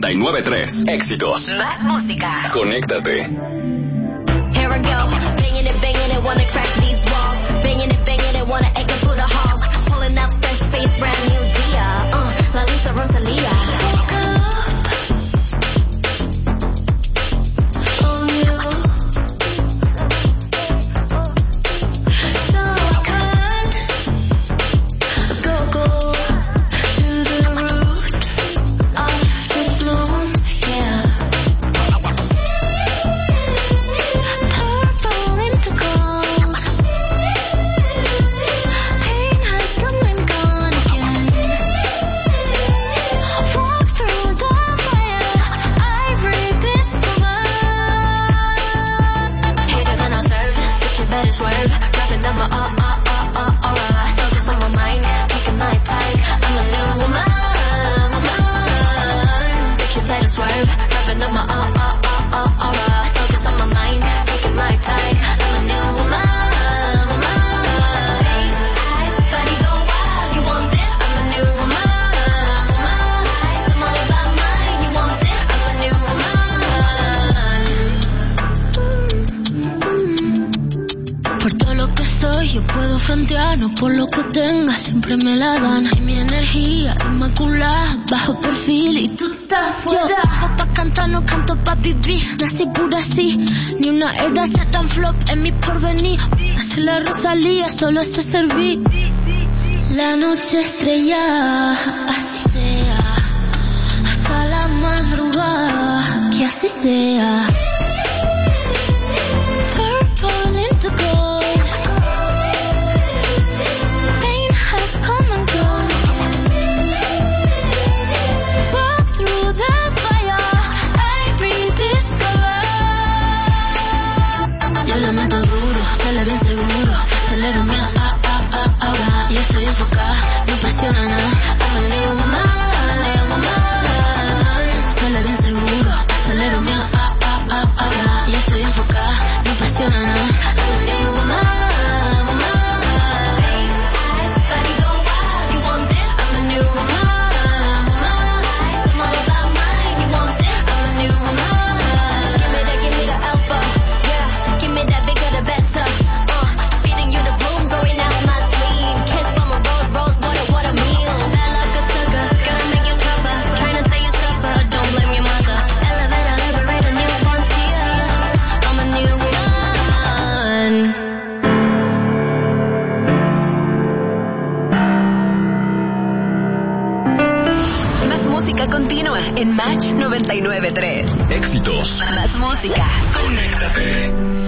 99.3. Éxitos. Más música. Conéctate. Here I go, banging it, wanna crack these walls. Banging it, wanna egg it through the halls. Pulling up fresh face, brand new Dia. La Lisa Rosalia. No por lo que tenga, siempre me la dan. Y mi energía inmaculada, bajo perfil y tú estás fuera. Yo vivo pa' cantar, no canto pa' vivir. Nací pura así, ni una era sea tan flop en mi porvenir. Hace la Rosalía, solo sé servir. La noche estrellada, así sea. Hasta la madrugada, que así sea. Purple into gold. Bien seguro, acelero mi ahora. Yo estoy enfocada, no presiona nada. I'm a new woman. Sale bien seguro, acelero mi ahora. Yo estoy enfocada, no presiona nada. I'm a new woman. Continua en Match 99.3. Éxitos. Más música. Conéctate.